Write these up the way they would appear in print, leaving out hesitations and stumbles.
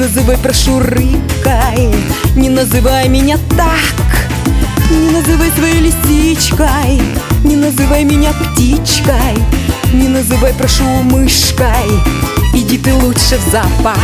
называй, прошу, рыбкой, не называй меня так. Не называй своей лисичкой, не называй меня птичкой, не называй, прошу, мышкой, иди ты лучше в зоопарк.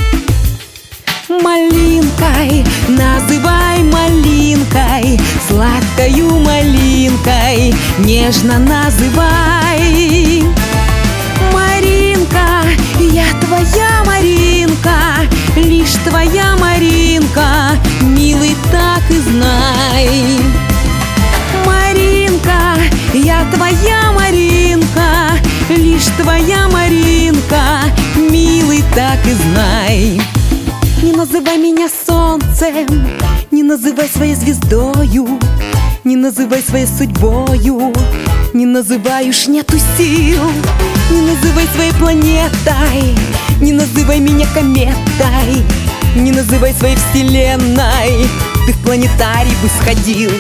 Малинкой называй, малинкой, сладкою малинкой нежно называй. Маринка, я твоя Маринка, лишь твоя Маринка, милый, так и знай. Маринка, я твоя Маринка, лишь твоя Маринка, милый, так и знай. Не называй меня солнцем, не называй своей звездою, не называй своей судьбою, не называй, уж нету сил. Не называй своей планетой, не называй меня кометой, не называй своей вселенной, ты в планетарий бы сходил.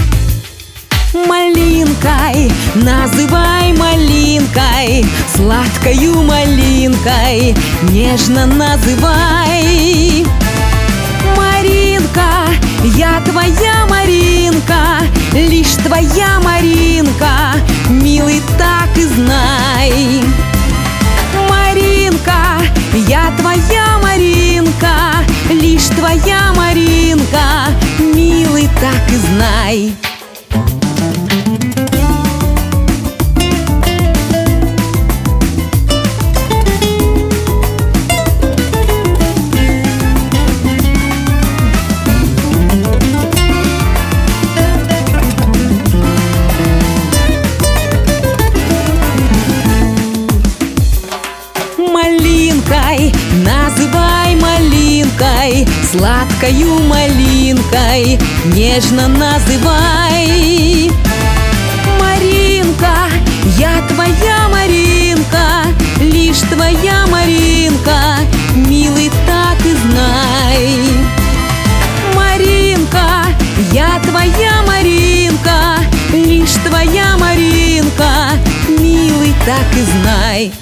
Малинкой называй, малинкой, сладкою малинкой нежно называй. Маринка, я твоя Маринка, лишь твоя Маринка, милый, так и знай. Маринка, я твоя Маринка, лишь твоя Маринка, милый, так и знай. Малинкой называй, малинкой, сладкою малинкой нежно называй. Маринка, я твоя Маринка, лишь твоя Маринка, милый, так и знай. Маринка, я твоя Маринка, лишь твоя Маринка, милый, так и знай.